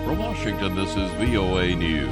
From Washington, this is VOA News.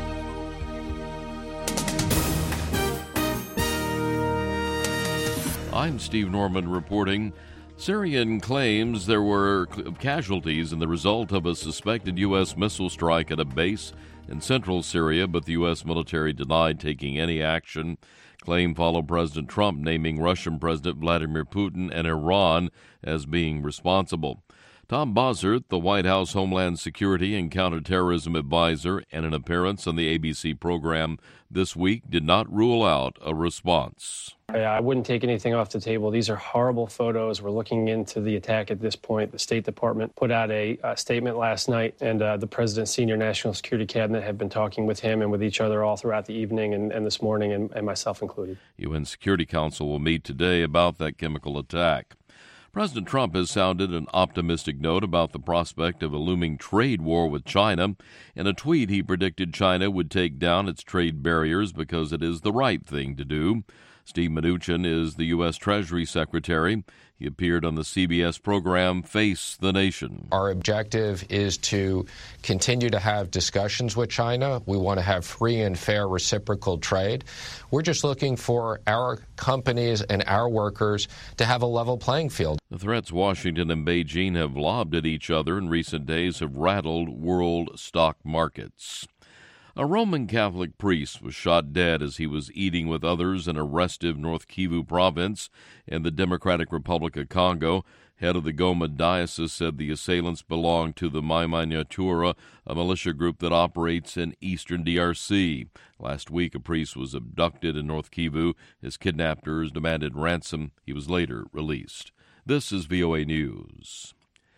I'm Steve Norman reporting. Syrian claims there were casualties in the result of a suspected U.S. missile strike at a base in central Syria, but the U.S. military denied taking any action. Claim followed President Trump naming Russian President Vladimir Putin and Iran as being responsible. Tom Bossert, the White House Homeland Security and Counterterrorism Advisor, in an appearance on the ABC program this week, did not rule out a response. I wouldn't take anything off the table. These are horrible photos. We're looking into the attack at this point. The State Department put out a statement last night, and the President's senior national security cabinet have been talking with him and with each other all throughout the evening and this morning, and myself included. UN Security Council will meet today about that chemical attack. President Trump has sounded an optimistic note about the prospect of a looming trade war with China. In a tweet, he predicted China would take down its trade barriers because it is the right thing to do. Steve Mnuchin is the U.S. Treasury Secretary. He appeared on the CBS program Face the Nation. Our objective is to continue to have discussions with China. We want to have free and fair reciprocal trade. We're just looking for our companies and our workers to have a level playing field. The threats Washington and Beijing have lobbed at each other in recent days have rattled world stock markets. A Roman Catholic priest was shot dead as he was eating with others in a restive North Kivu province in the Democratic Republic of Congo. Head of the Goma Diocese said the assailants belonged to the Maimai Nyatura, a militia group that operates in eastern DRC. Last week, a priest was abducted in North Kivu. His kidnappers demanded ransom. He was later released. This is VOA News.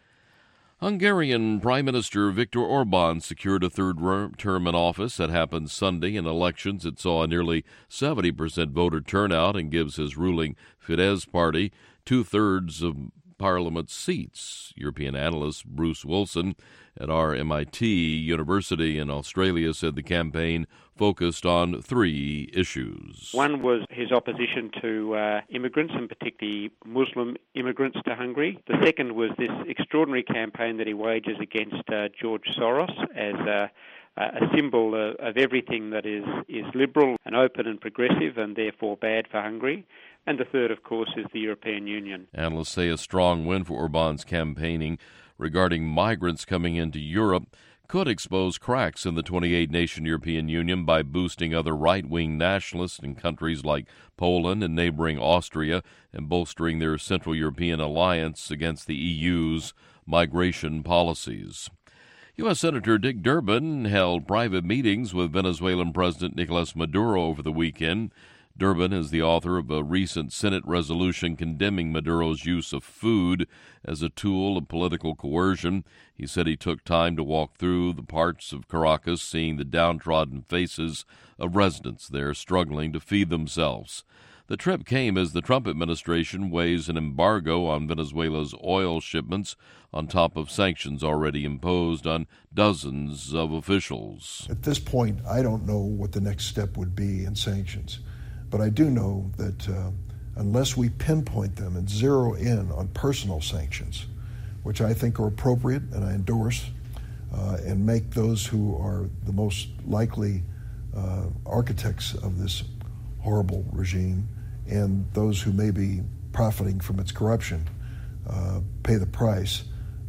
Hungarian Prime Minister Viktor Orban secured a third term in office. That happened Sunday in elections. It saw a nearly 70% voter turnout and gives his ruling Fidesz party two-thirds of Parliament's seats. European analyst Bruce Wilson at RMIT University in Australia said the campaign focused on three issues. One was his opposition to immigrants, and particularly Muslim immigrants to Hungary. The second was this extraordinary campaign that he wages against George Soros as a symbol of everything that is liberal and open and progressive and therefore bad for Hungary. And the third, of course, is the European Union. Analysts say a strong win for Orban's campaigning regarding migrants coming into Europe could expose cracks in the 28-nation European Union by boosting other right-wing nationalists in countries like Poland and neighboring Austria and bolstering their Central European alliance against the EU's migration policies. U.S. Senator Dick Durbin held private meetings with Venezuelan President Nicolas Maduro over the weekend. Durbin is the author of a recent Senate resolution condemning Maduro's use of food as a tool of political coercion. He said he took time to walk through the parts of Caracas, seeing the downtrodden faces of residents there struggling to feed themselves. The trip came as the Trump administration weighs an embargo on Venezuela's oil shipments on top of sanctions already imposed on dozens of officials. At this point, I don't know what the next step would be in sanctions. But I do know that unless we pinpoint them and zero in on personal sanctions, which I think are appropriate and I endorse, and make those who are the most likely architects of this horrible regime and those who may be profiting from its corruption pay the price,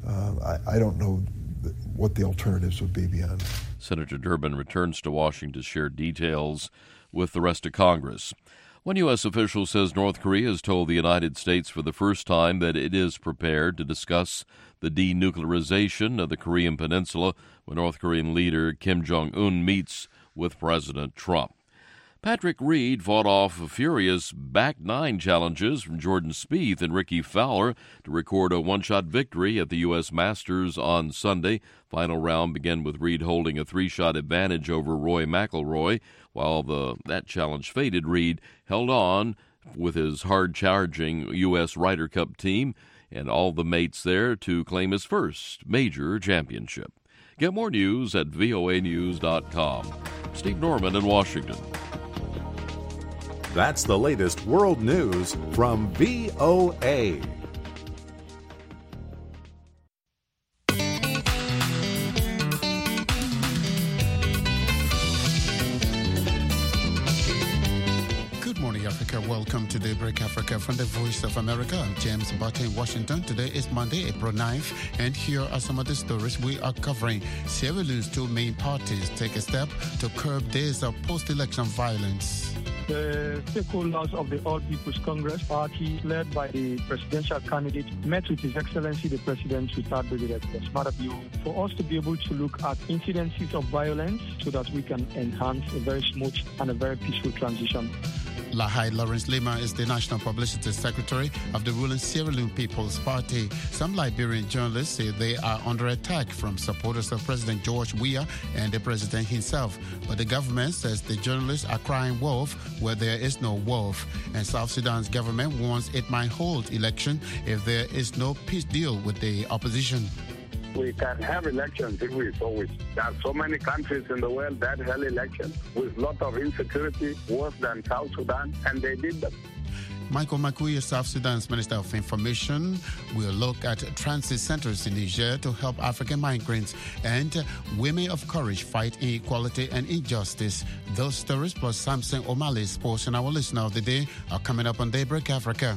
I don't know what the alternatives would be beyond that. Senator Durbin returns to Washington to share details with the rest of Congress. One U.S. official says North Korea has told the United States for the first time that it is prepared to discuss the denuclearization of the Korean Peninsula when North Korean leader Kim Jong-un meets with President Trump. Patrick Reed fought off furious back nine challenges from Jordan Spieth and Ricky Fowler to record a one-shot victory at the U.S. Masters on Sunday. Final round began with Reed holding a three-shot advantage over Rory McIlroy. While that challenge faded, Reed held on with his hard-charging U.S. Ryder Cup team and all the mates there to claim his first major championship. Get more news at voanews.com. Steve Norman in Washington. That's the latest world news from VOA. Welcome to Daybreak Africa from the Voice of America. I'm James Barton in Washington. Today is Monday, April 9th, and here are some of the stories we are covering. Sierra Leone's two main parties take a step to curb days of post-election violence. The stakeholders of the All People's Congress Party, led by the presidential candidate, met with His Excellency the President, retired Brigadier Mada Bio, for us to be able to look at incidences of violence so that we can enhance a very smooth and a very peaceful transition. Lahai Lawrence Lima is the National Publicity Secretary of the ruling Sierra Leone People's Party. Some Liberian journalists say they are under attack from supporters of President George Weah and the president himself. But the government says the journalists are crying wolf where there is no wolf. And South Sudan's government warns it might hold election if there is no peace deal with the opposition. We can have elections if we so wish. There are so many countries in the world that held elections with a lot of insecurity, worse than South Sudan, and they did them. Michael Makui, South Sudan's Minister of Information, will look at transit centers in Niger to help African migrants and women of courage fight inequality and injustice. Those stories plus Samson O'Malley's sports and our listener of the day are coming up on Daybreak Africa.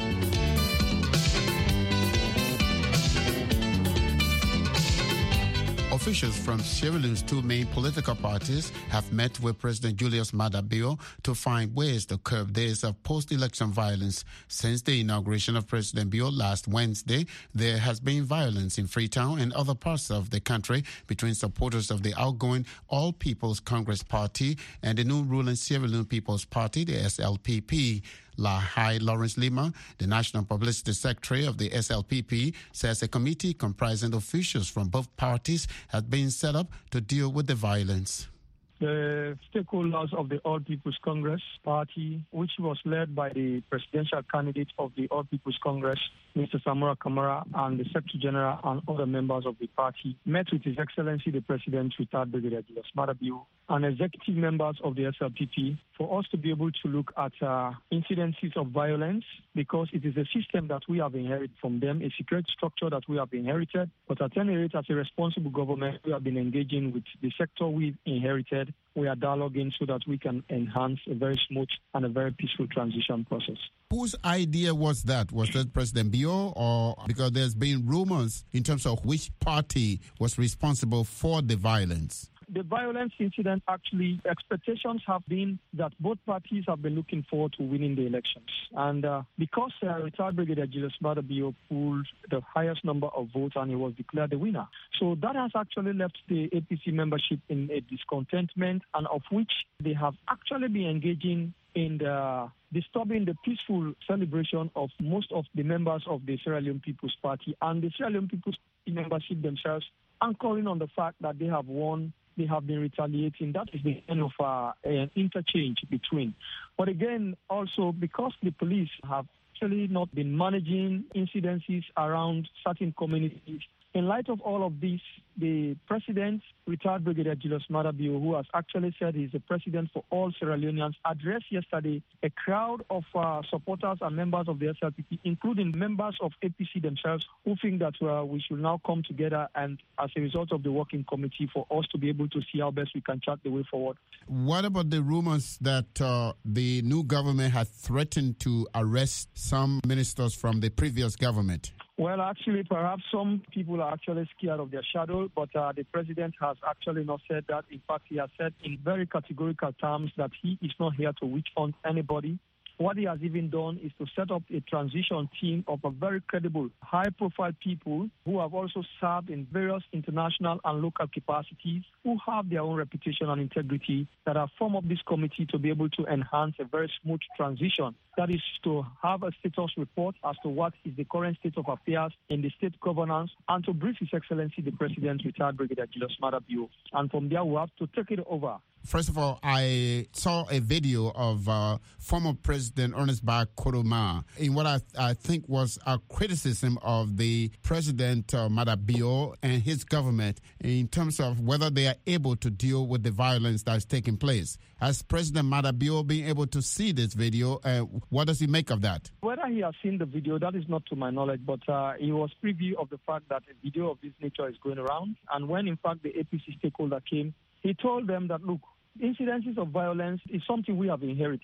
Officials from Sierra Leone's two main political parties have met with President Julius Maada Bio to find ways to curb days of post-election violence. Since the inauguration of President Bio last Wednesday, there has been violence in Freetown and other parts of the country between supporters of the outgoing All People's Congress Party and the new ruling Sierra Leone People's Party, the SLPP. Lahai Lawrence Lima, the National Publicity Secretary of the SLPP, says a committee comprising officials from both parties has been set up to deal with the violence. The stakeholders of the All People's Congress Party, which was led by the presidential candidate of the All People's Congress, Mr. Samura Kamara, and the Secretary General and other members of the party, met with His Excellency the President, retired Brigadier Julius Maada Bio, and executive members of the SLPP for us to be able to look at incidences of violence, because it is a system that we have inherited from them, a security structure that we have inherited. But at any rate, as a responsible government, we have been engaging with the sector we've inherited. We are dialoguing so that we can enhance a very smooth and a very peaceful transition process. Whose idea was that? Was that President Bio, or because there's been rumors in terms of which party was responsible for the violence? The violence incident, actually, expectations have been that both parties have been looking forward to winning the elections. And because retired Brigadier Julius Maada Bio pulled the highest number of votes and he was declared the winner. So that has actually left the APC membership in a discontentment, and of which they have actually been engaging in disturbing the peaceful celebration of most of the members of the Sierra Leone People's Party and the Sierra Leone People's Party membership themselves, anchoring on the fact that they have won. They have been retaliating. That is the end of an interchange between. But again, also because the police have actually not been managing incidences around certain communities, in light of all of this, the president, retired Brigadier Julius Maada Bio, who has actually said he's the president for all Sierra Leoneans, addressed yesterday a crowd of supporters and members of the SLPP, including members of APC themselves, who think that we should now come together and, as a result of the working committee, for us to be able to see how best we can chart the way forward. What about the rumors that the new government has threatened to arrest some ministers from the previous government? Well, actually, perhaps some people are actually scared of their shadow, but the president has actually not said that. In fact, he has said in very categorical terms that he is not here to witch hunt anybody. What he has even done is to set up a transition team of a very credible, high-profile people who have also served in various international and local capacities, who have their own reputation and integrity, that have formed up this committee to be able to enhance a very smooth transition. That is to have a status report as to what is the current state of affairs in the state governance, and to brief His Excellency the President, retired Brigadier Julius Maada Bio. And from there, we have to take it over. First of all, I saw a video of former President Ernest Bai Koroma in what I think was a criticism of the President Maada Bio and his government in terms of whether they are able to deal with the violence that's taking place. Has President Maada Bio been able to see this video? What does he make of that? Whether he has seen the video, that is not to my knowledge, but he was privy of the fact that a video of this nature is going around. And when, in fact, the APC stakeholder came, he told them that, look, incidences of violence is something we have inherited.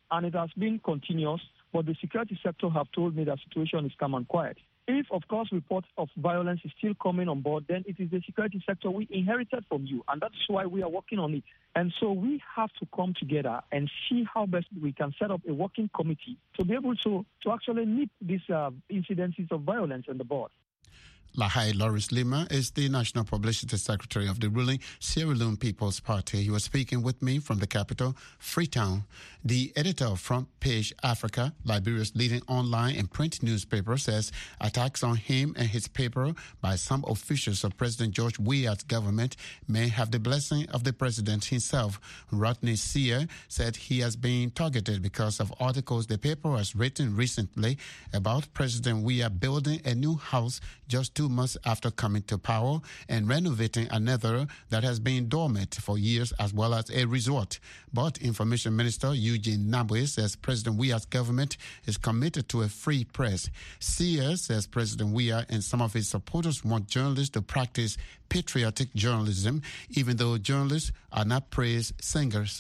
and it has been continuous, but the security sector have told me that situation is calm and quiet. If, of course, reports of violence is still coming on board, then it is the security sector we inherited from you, and that's why we are working on it. And so we have to come together and see how best we can set up a working committee to be able to actually nip these incidences of violence on the board. Lahai Lawrence Lima is the National Publicity Secretary of the ruling Sierra Leone People's Party. He was speaking with me from the capital, Freetown. The editor of Front Page Africa, Liberia's leading online and print newspaper, says attacks on him and his paper by some officials of President George Weah's government may have the blessing of the president himself. Rodney Sear said he has been targeted because of articles the paper has written recently about President Weah building a new house just 2 months after coming to power and renovating another that has been dormant for years, as well as a resort. But Information Minister Eugene Nabwe says President Weah's government is committed to a free press. Sear says President Weah and some of his supporters want journalists to practice patriotic journalism, even though journalists are not praise singers.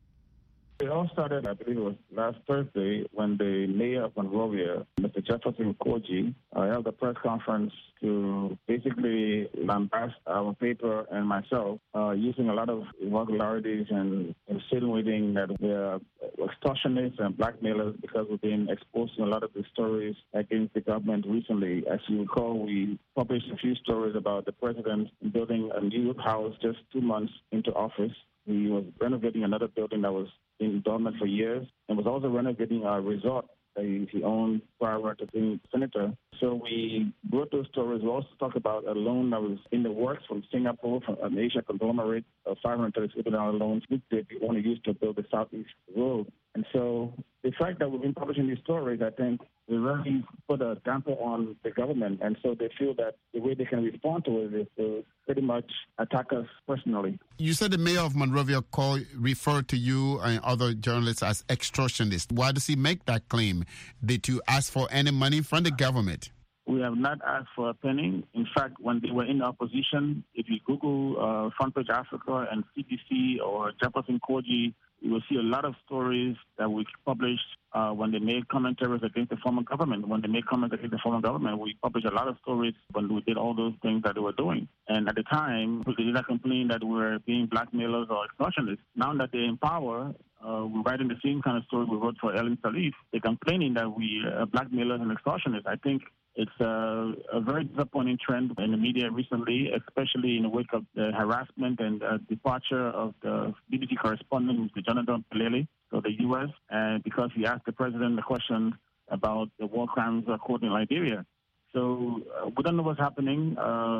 It all started, I believe it was last Thursday, when the mayor of Monrovia, Mr. Jefferson Koji, held a press conference to basically lambast our paper and myself, using a lot of irregularities and insinuating that we're extortionists and blackmailers because we've been exposed to a lot of the stories against the government recently. As you recall, we published a few stories about the president building a new house just 2 months into office. He was renovating another building that was in dormant for years, and was also renovating a resort that he owned prior to being senator. So we wrote those stories. We also talked about a loan that was in the works from Singapore, from an Asia conglomerate, of $536 million loans, which they want to use to build the Southeast Road. And so the fact that we've been publishing these stories, I think, will really put a damper on the government. And so they feel that the way they can respond to it is to pretty much attack us personally. You said the mayor of Monrovia referred to you and other journalists as extortionists. Why does he make that claim? Did you ask for any money from the government? We have not asked for a penny. In fact, when they were in opposition, if you Google Front Page Africa and CBC or Jefferson Koji, you will see a lot of stories that we published when they made commentaries against the former government. When they made comments against the former government, we published a lot of stories when we did all those things that they were doing. And at the time, we did not complain that we were being blackmailers or extortionists. Now that they're in power, we're writing the same kind of story we wrote for Ellen Salif. They're complaining that we are blackmailers and extortionists. I think it's a very disappointing trend in the media recently, especially in the wake of the harassment and departure of the BBC correspondent, Mr. Jonathan Pelele, of the U.S., and because he asked the president the question about the war crimes court in Liberia. So we don't know what's happening.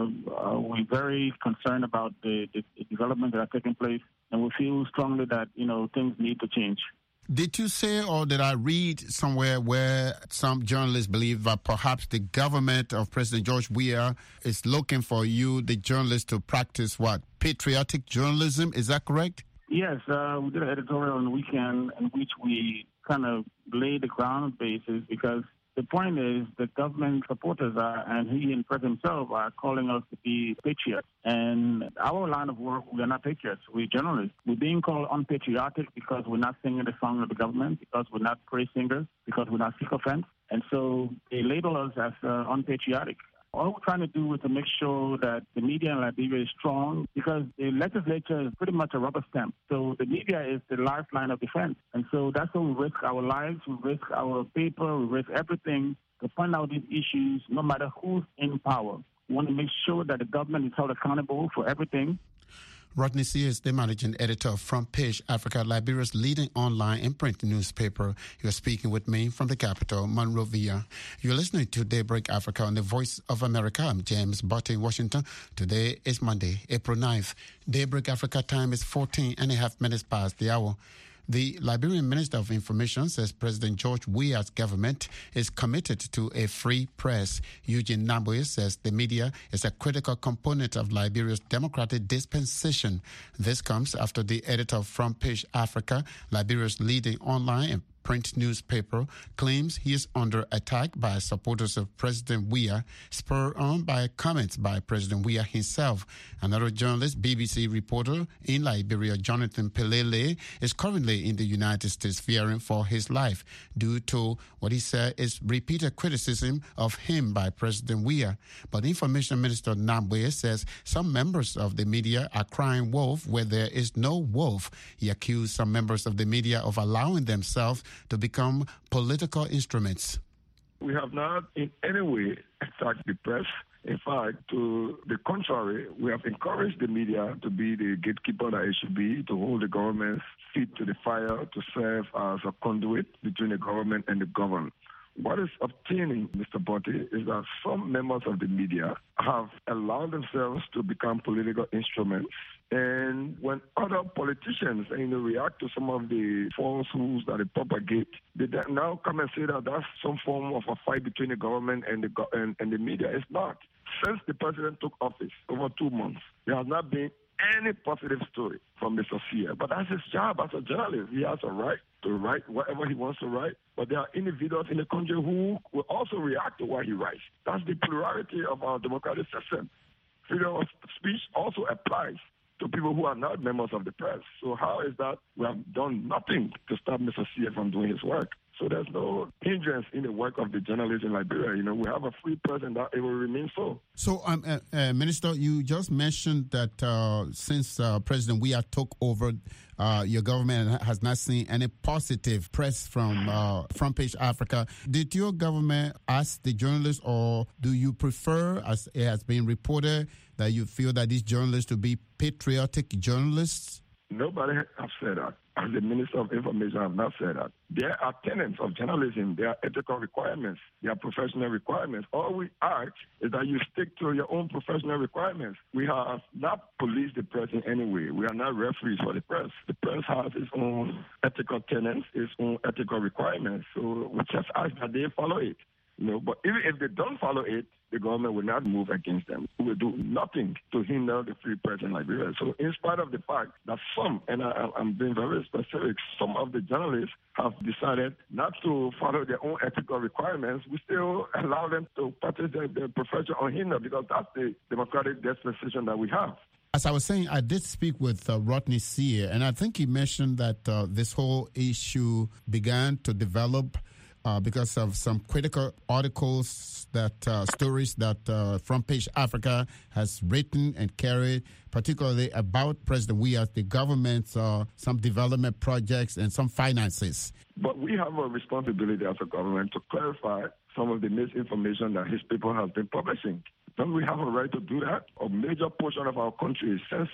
We're very concerned about the developments that are taking place, and we feel strongly that, things need to change. Did you say, or did I read somewhere where some journalists believe that perhaps the government of President George Weah is looking for you, the journalists, to practice what? Patriotic journalism? Is that correct? Yes, we did an editorial on the weekend in which we kind of laid the ground basis, because the point is the government supporters are, and he and President himself are calling us to be patriots. And our line of work, we are not patriots. We're journalists. We're being called unpatriotic because we're not singing the song of the government, because we're not praise singers, because we're not sycophants. And so they label us as unpatriotic. All we're trying to do is to make sure that the media in Liberia is strong, because the legislature is pretty much a rubber stamp. So the media is the lifeline of defense. And so that's why we risk our lives, we risk our paper, we risk everything to point out these issues, no matter who's in power. We want to make sure that the government is held accountable for everything. Rodney Sear is the managing editor of Front Page Africa, Liberia's leading online and print newspaper. You're speaking with me from the capital, Monrovia. You're listening to Daybreak Africa on the Voice of America. I'm James Butte in Washington. Today is Monday, April 9th. Daybreak Africa time is 14 and a half minutes past the hour. The Liberian Minister of Information says President George Weah's government is committed to a free press. Eugene Nabwe says the media is a critical component of Liberia's democratic dispensation. This comes after the editor of Front Page Africa, Liberia's leading online and print newspaper, claims he is under attack by supporters of President Weah, spurred on by comments by President Weah himself. Another journalist, BBC reporter in Liberia, Jonathan Pelele, is currently in the United States fearing for his life due to what he said is repeated criticism of him by President Weah. But Information Minister Nabwe says some members of the media are crying wolf where there is no wolf. He accused some members of the media of allowing themselves to become political instruments. We have not in any way attacked the press. In fact, to the contrary, we have encouraged the media to be the gatekeeper that it should be, to hold the government's feet to the fire, to serve as a conduit between the government and the governed. What is obtaining, Mr. Botti, is that some members of the media have allowed themselves to become political instruments. And when other politicians react to some of the falsehoods that they propagate, they now come and say that that's some form of a fight between the government and the media. It's not. Since the president took office over 2 months, there has not been any positive story from Mr. Sear. But that's his job as a journalist. He has a right to write whatever he wants to write. But there are individuals in the country who will also react to what he writes. That's the plurality of our democratic system. Freedom of speech also applies to people who are not members of the press. So how is that we have done nothing to stop Mr. Sear from doing his work? So there's no hindrance in the work of the journalists in Liberia. We have a free press and that it will remain so. So, Minister, you just mentioned that since President Weah took over, your government has not seen any positive press from Front Page Africa. Did your government ask the journalists, or do you prefer, as it has been reported, that you feel that these journalists to be patriotic journalists? Nobody has said that. As the Minister of Information, I have not said that. There are tenets of journalism. There are ethical requirements. There are professional requirements. All we ask is that you stick to your own professional requirements. We have not policed the press in any way. We are not referees for the press. The press has its own ethical tenets, its own ethical requirements. So we just ask that they follow it. But even if they don't follow it, the government will not move against them. We will do nothing to hinder the free press in Liberia. So in spite of the fact that some, and I'm being very specific, some of the journalists have decided not to follow their own ethical requirements, we still allow them to practice their profession unhindered, because that's the democratic dispensation that we have. As I was saying, I did speak with Rodney Sear, and I think he mentioned that this whole issue began to develop because of some critical articles, stories that Front Page Africa has written and carried, particularly about President Weah, the government's some development projects and some finances. But we have a responsibility as a government to clarify some of the misinformation that his people have been publishing. Don't we have a right to do that? A major portion of our country, since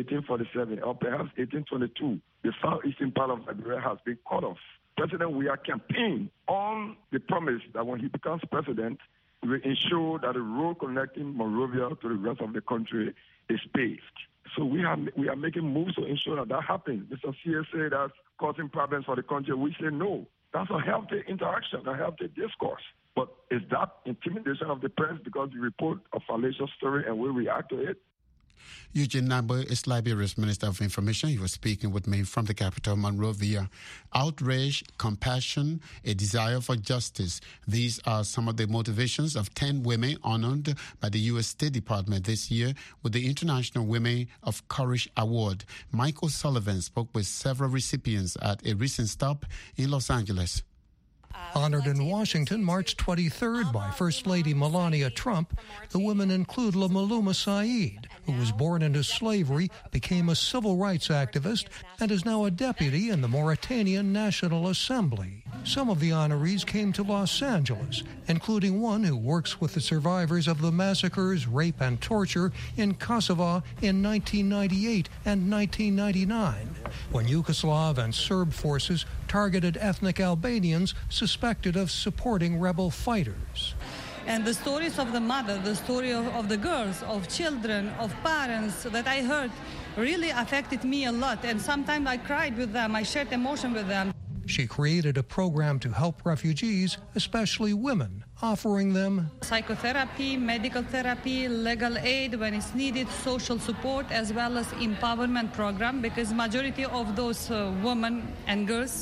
1847 or perhaps 1822, the southeastern part of Liberia has been cut off. President Weah campaigned on the promise that when he becomes president, he will ensure that the road connecting Monrovia to the rest of the country is paved. So we are making moves to ensure that happens. Mr. Sear said that's causing problems for the country. We say no. That's a healthy interaction, a healthy discourse. But is that intimidation of the press because you report a fallacious story and we react to it? Eugene Nabwe is Liberia's Minister of Information. He was speaking with me from the capital, Monrovia. Outrage, compassion, a desire for justice. These are some of the motivations of 10 women honored by the U.S. State Department this year with the International Women of Courage Award. Michael Sullivan spoke with several recipients at a recent stop in Los Angeles. Honored in Washington March 23rd by First Lady Melania Trump, the women include Maluma Saeed, who was born into slavery, became a civil rights activist, and is now a deputy in the Mauritanian National Assembly. Some of the honorees came to Los Angeles, including one who works with the survivors of the massacres, rape, and torture in Kosovo in 1998 and 1999, when Yugoslav and Serb forces targeted ethnic Albanians suspected of supporting rebel fighters. And the stories of the mother, the story of the girls, of children, of parents that I heard really affected me a lot. And sometimes I cried with them. I shared emotion with them. She created a program to help refugees, especially women, offering them psychotherapy, medical therapy, legal aid when it's needed, social support, as well as empowerment program, because majority of those women and girls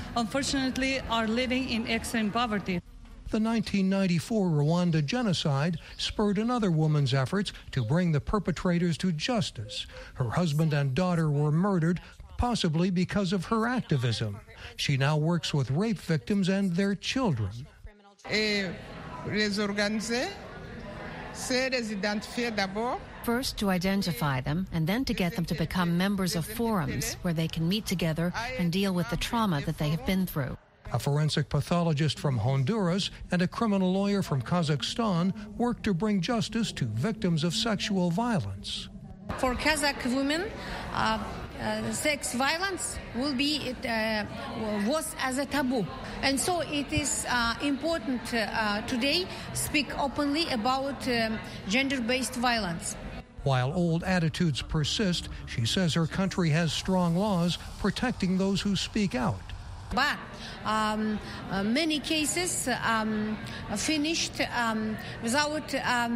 unfortunately, are living in extreme poverty. The 1994 Rwanda genocide spurred another woman's efforts to bring the perpetrators to justice. Her husband and daughter were murdered, possibly because of her activism. She now works with rape victims and their children. First to identify them, and then to get them to become members of forums where they can meet together and deal with the trauma that they have been through. A forensic pathologist from Honduras and a criminal lawyer from Kazakhstan work to bring justice to victims of sexual violence. For Kazakh women, sex violence was as a taboo, and so it is important today speak openly about gender-based violence. While old attitudes persist, she says her country has strong laws protecting those who speak out. But many cases finished without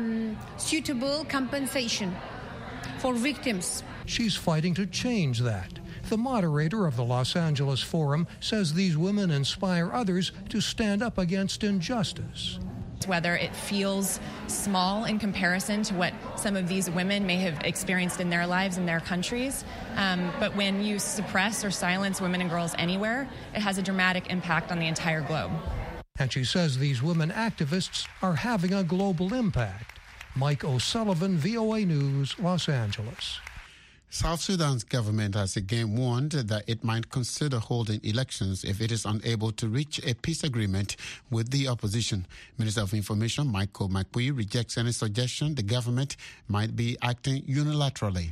suitable compensation for victims. She's fighting to change that. The moderator of the Los Angeles Forum says these women inspire others to stand up against injustice. Whether it feels small in comparison to what some of these women may have experienced in their lives in their countries, but when you suppress or silence women and girls anywhere, it has a dramatic impact on the entire globe. And she says these women activists are having a global impact. Mike O'Sullivan, VOA News, Los Angeles. South Sudan's government has again warned that it might consider holding elections if it is unable to reach a peace agreement with the opposition. Minister of Information Michael Makui rejects any suggestion the government might be acting unilaterally.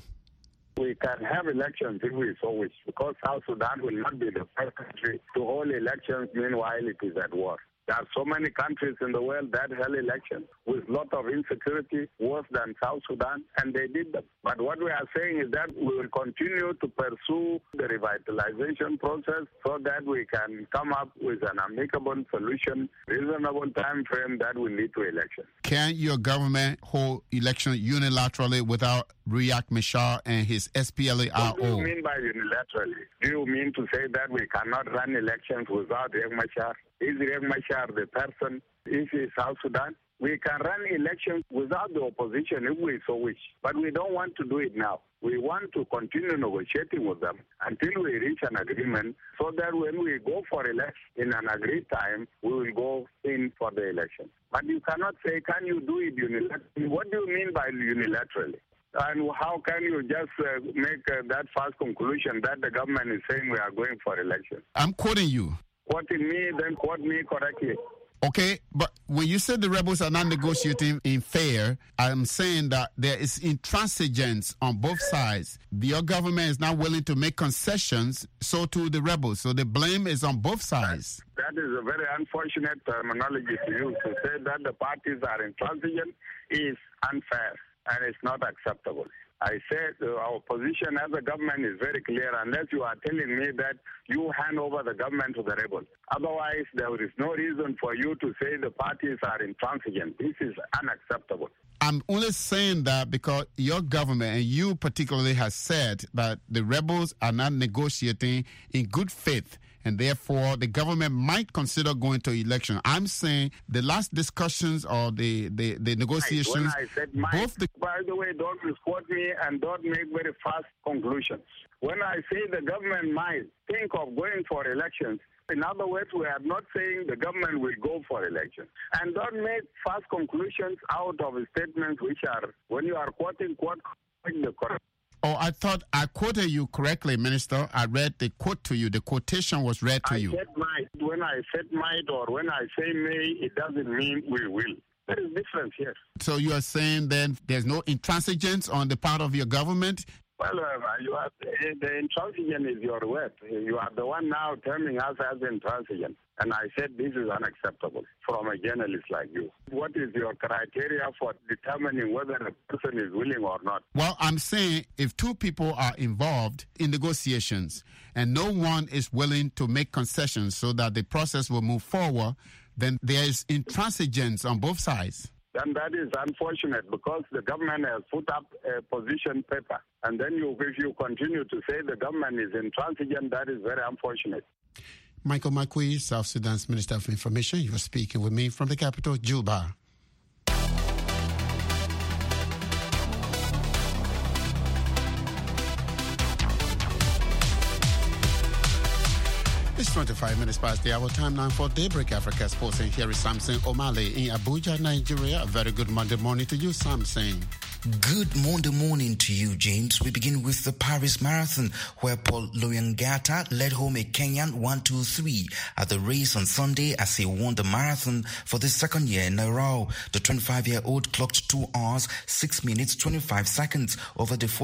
We can have elections if we so wish, because South Sudan will not be the first country to hold elections meanwhile it is at war. There are so many countries in the world that held elections with a lot of insecurity, worse than South Sudan, and they did them. But what we are saying is that we will continue to pursue the revitalization process so that we can come up with an amicable solution, reasonable time frame that will lead to elections. Can your government hold elections unilaterally without Riek Machar and his SPLA-RO? What do you mean by unilaterally? Do you mean to say that we cannot run elections without Riek Machar? Is Riek Machar the person? Is it South Sudan? We can run elections without the opposition if we so wish. But we don't want to do it now. We want to continue negotiating with them until we reach an agreement so that when we go for election in an agreed time, we will go in for the election. But you cannot say, can you do it unilaterally? What do you mean by unilaterally? And how can you just make that fast conclusion that the government is saying we are going for election? I'm quoting you. Quoting me, then quote me correctly. Okay, but when you said the rebels are not negotiating in fair, I'm saying that there is intransigence on both sides. Your government is not willing to make concessions, so too the rebels. So the blame is on both sides. That is a very unfortunate terminology to use. To say that the parties are intransigent is unfair and it's not acceptable. I said our position as a government is very clear unless you are telling me that you hand over the government to the rebels. Otherwise, there is no reason for you to say the parties are intransigent. This is unacceptable. I'm only saying that because your government and you particularly has said that the rebels are not negotiating in good faith, and therefore the government might consider going to election. I'm saying the last discussions or the negotiations... When I said might, by the way, don't misquote me and don't make very fast conclusions. When I say the government might think of going for elections, in other words, we are not saying the government will go for elections. And don't make fast conclusions out of statements which are, when you are quoting the correct. Oh, I thought I quoted you correctly, Minister. I read the quote to you. The quotation was read to you. I said might. When I said might or when I say may, it doesn't mean we will. There is difference here. So you are saying then there's no intransigence on the part of your government? Well, the intransigent is your word. You are the one now terming us as intransigent. And I said this is unacceptable from a journalist like you. What is your criteria for determining whether a person is willing or not? Well, I'm saying if two people are involved in negotiations and no one is willing to make concessions so that the process will move forward, then there is intransigence on both sides. Then that is unfortunate because the government has put up a position paper. And then if you continue to say the government is intransigent, that is very unfortunate. Michael Makui, South Sudan's Minister of Information. You are speaking with me from the capital, Juba. It's 25 minutes past the hour. Time now for Daybreak Africa Sports. And here is Samson Omale in Abuja, Nigeria. A very good Monday morning to you, Samson. Good Monday morning to you, James. We begin with the Paris Marathon, where Paul Loyangata led home a Kenyan 1-2-3 at the race on Sunday as he won the marathon for the second year in a row. The 25-year-old clocked 2 hours, 6 minutes, 25 seconds over the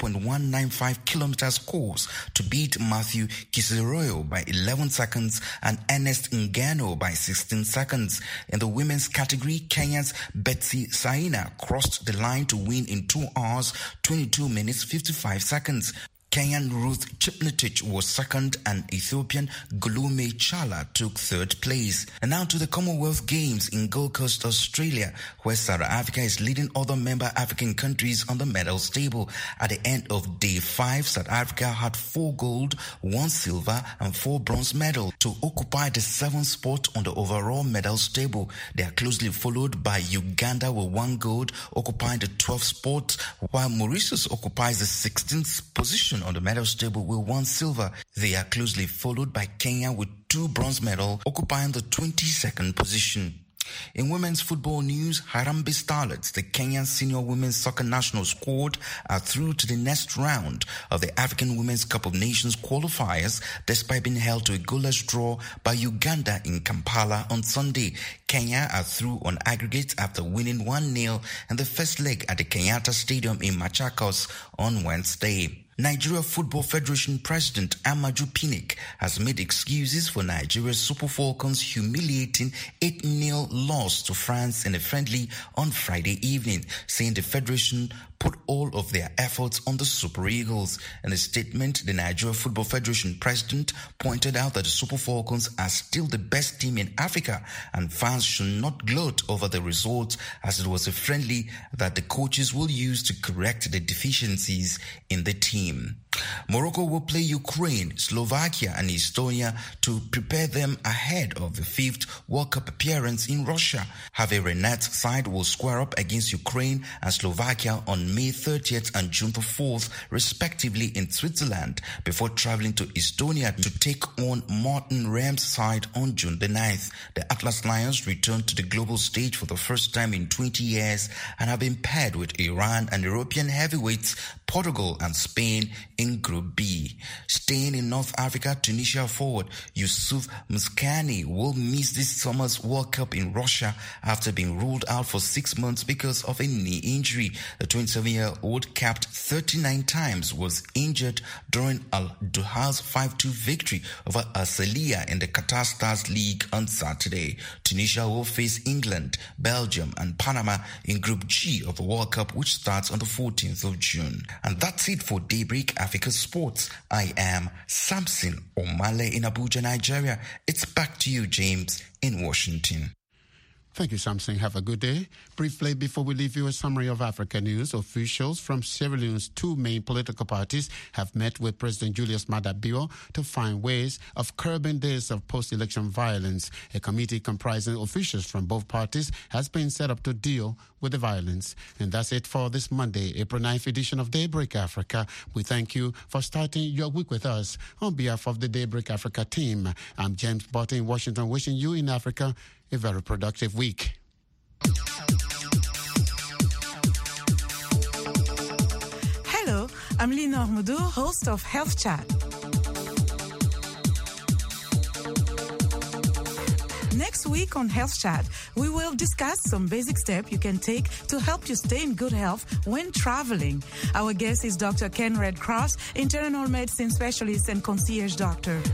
42.195 kilometers course to beat Matthew Kisiroyo by 11 seconds and Ernest Ngano by 16 seconds. In the women's category, Kenya's Betsy Saina crossed the line to win in 2 hours, 22 minutes, 55 seconds. Kenyan Ruth Chepngetich was second and Ethiopian Gulume Chala took third place. And now to the Commonwealth Games in Gold Coast, Australia, where South Africa is leading other member African countries on the medals table. At the end of day 5, South Africa had 4 gold, 1 silver and 4 bronze medals to occupy the 7th spot on the overall medals table. They are closely followed by Uganda with 1 gold, occupying the 12th spot, while Mauritius occupies the 16th position on the medals table with 1 silver. They are closely followed by Kenya with 2 bronze medals, occupying the 22nd position. In women's football news, Harambee Starlets, the Kenyan senior women's soccer national squad, are through to the next round of the African Women's Cup of Nations qualifiers, despite being held to a goalless draw by Uganda in Kampala on Sunday. Kenya are through on aggregate after winning 1-0 in the first leg at the Kenyatta Stadium in Machakos on Wednesday. Nigeria Football Federation President Amaju Pinnick has made excuses for Nigeria's Super Falcons' humiliating 8-0 loss to France in a friendly on Friday evening, saying the federation put all of their efforts on the Super Eagles. In a statement, the Nigeria Football Federation president pointed out that the Super Falcons are still the best team in Africa and fans should not gloat over the results, as it was a friendly that the coaches will use to correct the deficiencies in the team. Morocco will play Ukraine, Slovakia and Estonia to prepare them ahead of the 5th World Cup appearance in Russia. Javier Renat's side will square up against Ukraine and Slovakia on May 30th and June the 4th, respectively, in Switzerland, before traveling to Estonia to take on Martin Ram's side on June the 9th. The Atlas Lions returned to the global stage for the first time in 20 years and have been paired with Iran and European heavyweights Portugal and Spain in Group B. Staying in North Africa, Tunisia forward Yusuf Muskani will miss this summer's World Cup in Russia after being ruled out for 6 months because of a knee injury. The 27-year-old, capped 39 times, was injured during Al-Duha's 5-2 victory over Al-Saliya in the Qatar Stars League on Saturday. Tunisia will face England, Belgium and Panama in Group G of the World Cup, which starts on the 14th of June. And that's it for Daybreak Africa Sports. I am Samson Omale in Abuja, Nigeria. It's back to you, James, in Washington. Thank you, Samson. Have a good day. Briefly, before we leave you, a summary of Africa news. Officials from Sierra Leone's 2 main political parties have met with President Julius Maada Bio to find ways of curbing days of post-election violence. A committee comprising officials from both parties has been set up to deal with the violence. And that's it for this Monday, April 9th edition of Daybreak Africa. We thank you for starting your week with us. On behalf of the Daybreak Africa team, I'm James Botte in Washington, wishing you in Africa a very productive week. Hello, I'm Lenore Moudou, host of Health Chat. Next week on Health Chat, we will discuss some basic steps you can take to help you stay in good health when traveling. Our guest is Dr. Ken Redcross, internal medicine specialist and concierge doctor.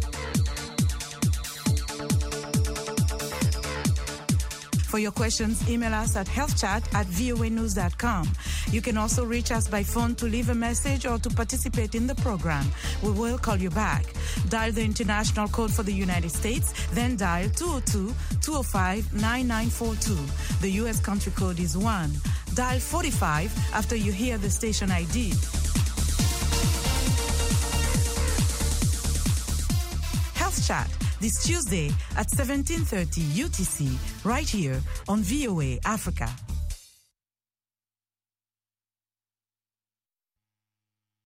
For your questions, email us at healthchat@voanews.com. You can also reach us by phone to leave a message or to participate in the program. We will call you back. Dial the international code for the United States, then dial 202-205-9942. The U.S. country code is 1. Dial 45 after you hear the station ID. Health Chat, this Tuesday at 17:30 UTC, right here on VOA Africa.